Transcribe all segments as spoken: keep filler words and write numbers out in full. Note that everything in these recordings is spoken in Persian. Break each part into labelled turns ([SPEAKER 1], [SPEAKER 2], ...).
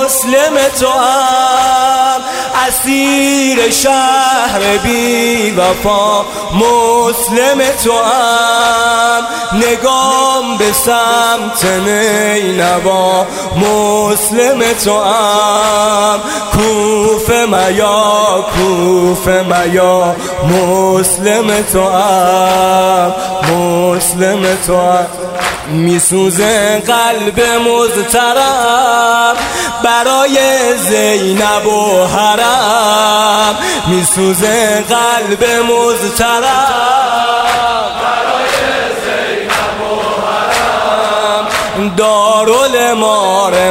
[SPEAKER 1] مسلم تو هم اسیر شهر بی وفا، مسلم تو هم نگام به سمت نینوا، مسلم تو هم کوفه میا کوفه میا، مسلم تو هم مسلم تو هم میسوزه قلب مضطرب برای زینب و حرم، میسوزه قلب مضطرب برای زینب و حرم، دارالمار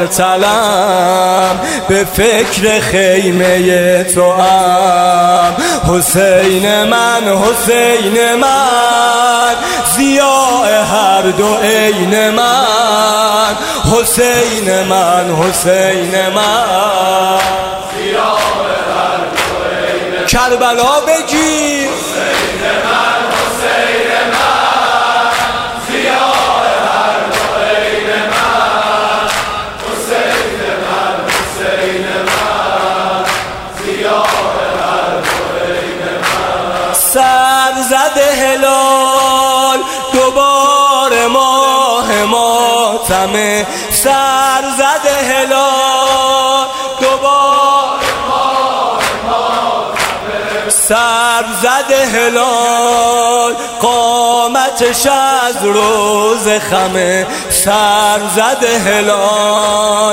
[SPEAKER 1] مقتلم به فکر خیمه تو هم، حسین من حسین من ضیاء هر دو عین من، حسین من حسین من ضیاء هر دو عین من، کربلا بگی حسین من حسین من ضیاء هر دو عین من، حسین من حسین من ضیاء هر دو عین من، سر زده هلال دوباره ماه ماتمه، سر زده هلال دوباره ماه ماتمه، سر زده هلال قامتش از روز خمه، سر زده هلال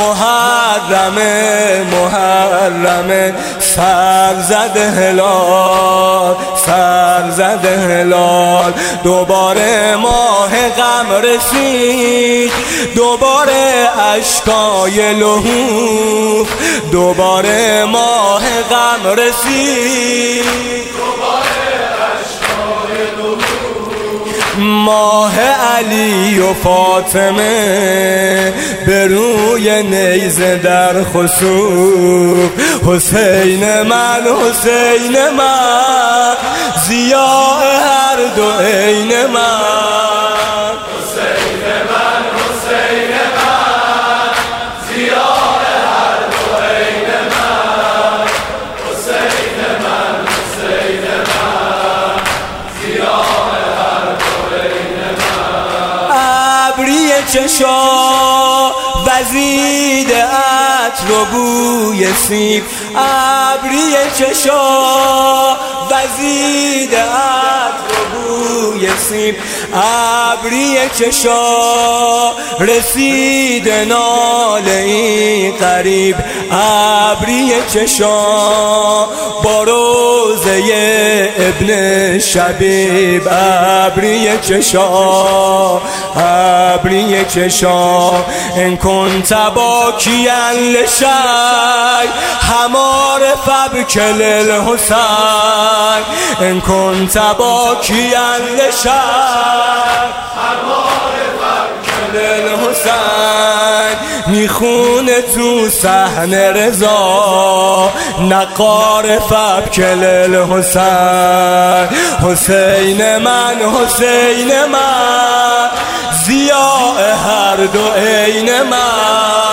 [SPEAKER 1] محرمه محرمه، سر زده هلال سر زده هلال، دوباره ماه غم رسید، دوباره اشکای لهوف، دوباره ماه غم رسید، دوباره اشکای لهوف، ماه علی و فاطمه به روی نیزه در خسوف، حسین من حسین من ضیاء هر دو عین من، حسین من حسین من ضیاء هر دو عین من، حسین من حسین من ضیاء هر دو عین من، ابری چشا وزید عطر و بوی سیب، ابری چشا وزید عطر و بوی سیب، ابری چشا رسید ناله ای قریب، ابری چشا با روزه ابن شبیب، ابری چشا ابری چشا ان كنت باكيا لشي حمار فابكل الحسين، ان كنت باكيا لشي حمار فابكل الحسين، میخونه تو صحن رضا نقار فابکل الحسین، حسین من حسین من ضیاء هر دو عین من،